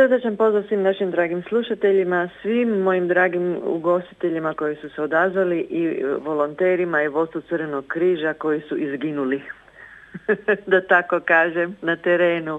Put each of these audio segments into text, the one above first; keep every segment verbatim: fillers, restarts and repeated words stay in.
Srdačan pozdrav svim našim dragim slušateljima, svim mojim dragim ugostiteljima koji su se odazvali i volonterima i vodstvu Crvenog križa koji su izginuli, da tako kažem, na terenu.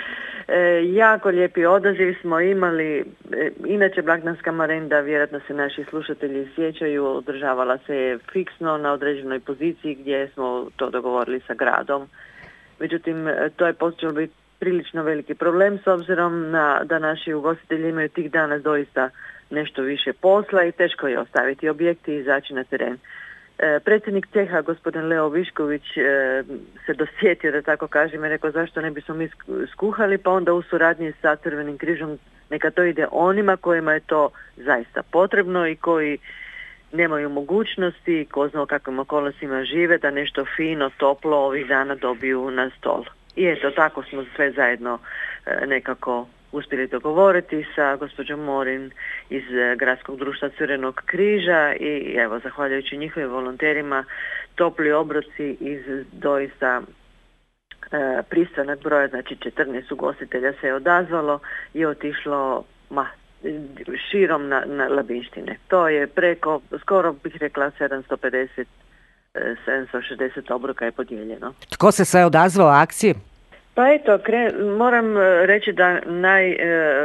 E, jako lijepi odaziv smo imali. E, inače blagdanska marenda, vjerojatno se naši slušatelji sjećaju, održavala se je fiksno na određenoj poziciji gdje smo to dogovorili sa gradom. Međutim, to je počelo biti prilično veliki problem s obzirom na da naši ugostitelji imaju tih dana doista nešto više posla i teško je ostaviti objekti i izaći na teren. E, predsjednik ceha, gospodin Leo Višković, e, se dosjetio, da tako kažem, i rekao zašto ne bismo mi skuhali, pa onda u suradnji sa Crvenim križom neka to ide onima kojima je to zaista potrebno i koji nemaju mogućnosti, ko zna o kakvim okolnostima žive, da nešto fino, toplo ovih dana dobiju na stol. I eto, tako smo sve zajedno e, nekako uspjeli dogovoriti sa gospođom Morin iz e, Gradskog društva Crvenog križa i evo, zahvaljujući njihovim volonterima, topli obroci iz doista e, pristanak broja, znači četrnaest ugostitelja se je odazvalo i otišlo ma, širom na, na Labinštine. To je preko, skoro bih rekla, sedamsto pedeset sedamsto šezdeset obroka je podijeljeno. Tko se sve odazvao akciji? Pa eto, kre, moram reći da naj,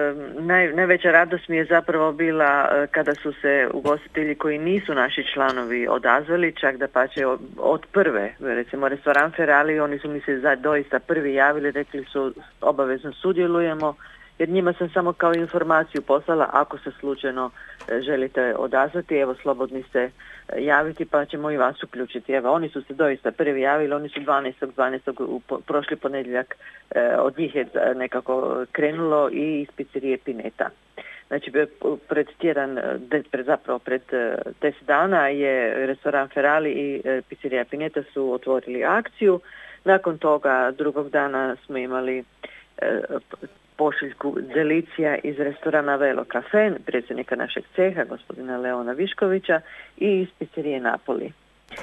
naj, najveća radost mi je zapravo bila kada su se ugostitelji koji nisu naši članovi odazvali, čak da pače od, od prve, recimo restoran Ferali, oni su mi se za, doista prvi javili, rekli su obavezno sudjelujemo, jer njima sam samo kao informaciju poslala, ako se slučajno želite odazvati, evo slobodni ste javiti pa ćemo i vas uključiti. Evo, oni su se doista prvi javili, oni su dvanaestog dvanaestog u po, prošli ponedjeljak eh, od njih je nekako krenulo i iz pizzerije Pineta. Znači, pred tjedan, pred, zapravo pred deset dana je restoran Ferali i eh, pizzerija Pineta su otvorili akciju. Nakon toga drugog dana smo imali eh, pošiljku delicija iz restorana Velo Cafe, predsjednika našeg ceha, gospodina Leona Viškovića, i iz pizzerije Napoli.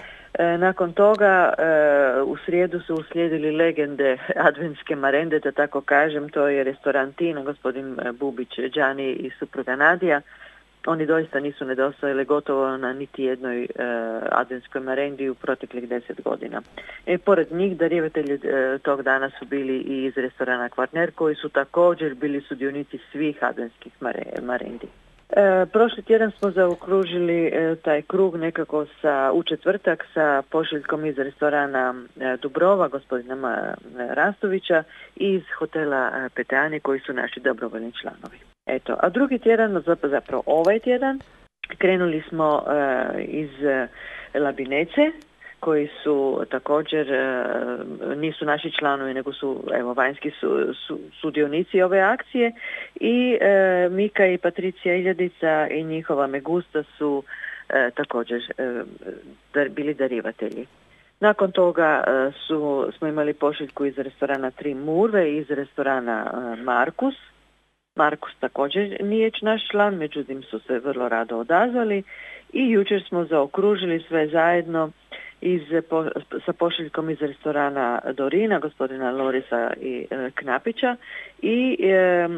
E, nakon toga e, u srijedu su uslijedili legende adventske marende, da tako kažem, to je restoran Tina, gospodin Bubić Đani i supruga Nadija. Oni doista nisu nedostajali gotovo na niti jednoj e, adventskoj marendi u proteklih deset godina. E, pored njih darivatelji e, tog dana su bili i iz restorana Kvarner, koji su također bili sudionici svih adventskih mare, marendi. E, prošli tjedan smo zaokružili e, taj krug nekako sa, u četvrtak sa pošiljkom iz restorana e, Dubrova, gospodina Rastovića, i iz hotela e, Peteani, koji su naši dobrovoljni članovi. Eto, a drugi tjedan, zapravo ovaj tjedan, krenuli smo uh, iz uh, Labinece, koji su također, uh, nisu naši članovi, nego su evo, vanjski su, su, sudionici ove akcije i uh, Mika i Patricija Iljadica i njihova Megusta su uh, također uh, dar, bili darivatelji. Nakon toga uh, su, smo imali pošiljku iz restorana Tri Murve i iz restorana uh, Markus. Markus također nije naš član, međutim su se vrlo rado odazvali i jučer smo zaokružili sve zajedno iz, po, sa pošiljkom iz restorana Dorina, gospodina Lorisa i e, Knapića i e,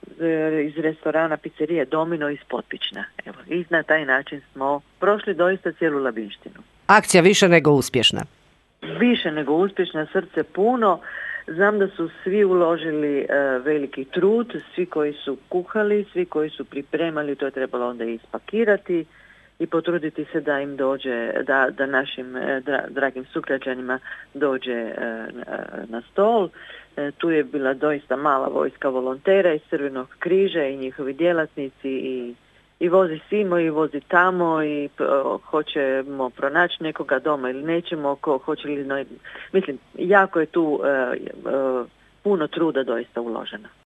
iz restorana pizzerije Domino iz Potpična. Evo, i na taj način smo prošli doista cijelu Labinštinu. Akcija više nego uspješna. Više nego uspješna, srce puno. Znam da su svi uložili e, veliki trud, svi koji su kuhali, svi koji su pripremali, to je trebalo onda ispakirati i potruditi se da im dođe, da, da našim e, dra, dragim sugrađanima dođe e, na stol. E, tu je bila doista mala vojska volontera iz Crvenog križa i njihovi djelatnici i I vozi simo i vozi tamo i uh, hoćemo pronaći nekoga doma ili nećemo, ko, hoće li, no, mislim, jako je tu uh, uh, puno truda doista uloženo.